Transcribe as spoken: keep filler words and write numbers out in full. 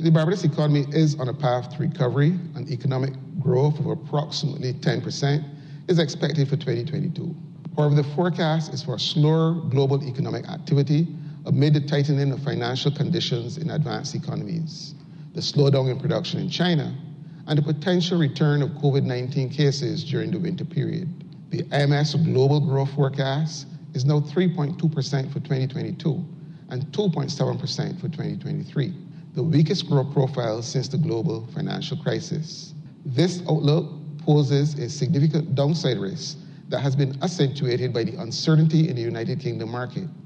the Barbados economy is on a path to recovery, and economic growth of approximately ten percent is expected for twenty twenty-two. However, the forecast is for slower global economic activity amid the tightening of financial conditions in advanced economies, the slowdown in production in China, and the potential return of COVID nineteen cases during the winter period. The I M F's global growth forecast is now three point two percent for twenty twenty-two and two point seven percent for twenty twenty-three, the weakest growth profile since the global financial crisis. This outlook poses a significant downside risk that has been accentuated by the uncertainty in the United Kingdom market.